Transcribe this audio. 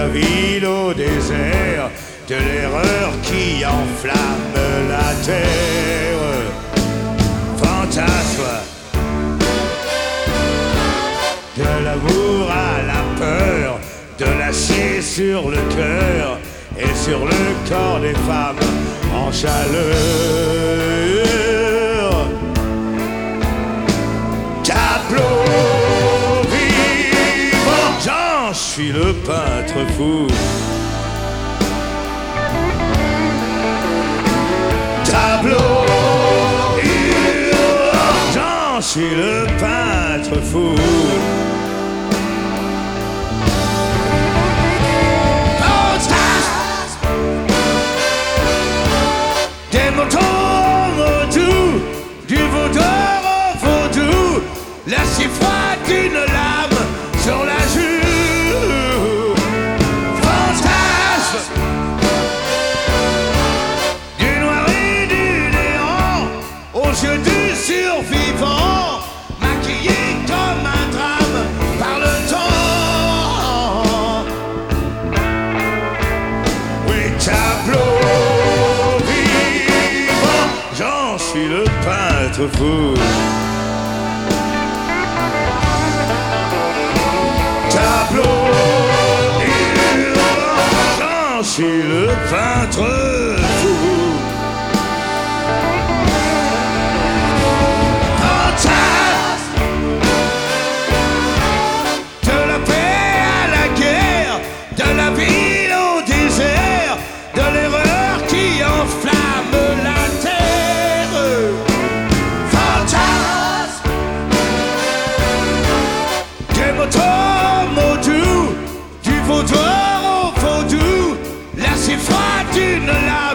la ville au désert, de l'erreur qui enflamme la terre. Fantasme de l'amour à la peur, de l'acier sur le cœur et sur le corps des femmes en chaleur. Tableau vivant, j'en suis le peintre fou. Tableau vivant, j'en suis le peintre fou. Des moutons vaudous, du vaudor au vaudou, la si froide d'une lame sur la joue. Fantasme du noir et du néant, aux yeux du survivant, maquillé comme un drame par le temps. Oui, tableau, j'en suis le peintre fou. Tableau vivant, j'en suis le peintre fou. Fantasme de la paix à la guerre, de la ville au désert, de l'erreur qui enflamme la terre. Fantasme des motos au doux, du vaudoir au vaudou, la si froide d'une lame